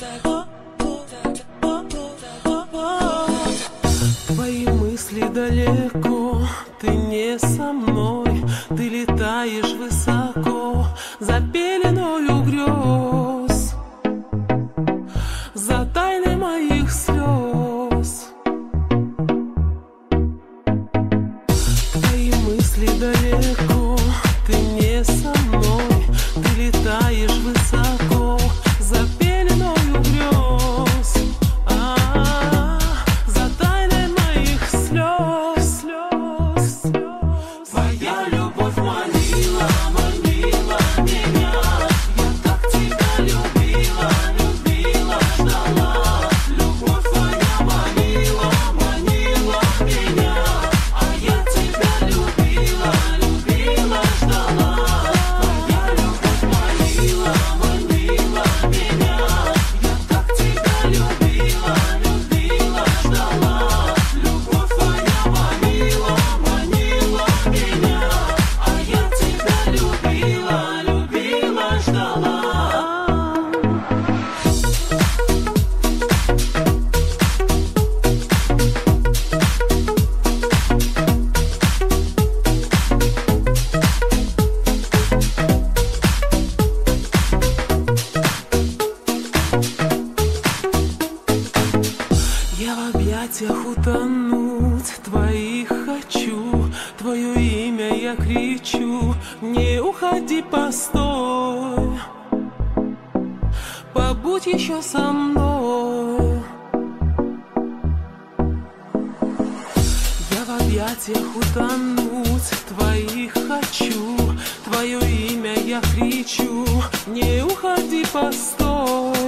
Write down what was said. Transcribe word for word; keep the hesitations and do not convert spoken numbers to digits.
Твои мысли далеко, ты не со мной, ты летаешь высоко за пеленою грез, за тайной моих слез. Твои мысли далеко, ты не со мной, ты летаешь высоко за пеленою грез, а, за тайной моих слез, слез, слез. Твоя любовь манила, манила меня, я так тебя любила, любила, ждала. Любовь твоя манила, манила меня, а я тебя любила, любила, ждала. Твоя любовь манила, манила меня, я так тебя любила, любила, ждала. Любовь твоя манила, манила меня, а я тебя любила, любила, ждала. Я в объятиях утонуть твоих хочу, твое имя я кричу, не уходи, постой, побудь еще со мной. Я в объятиях утонуть твоих хочу, твое имя я кричу, не уходи, постой,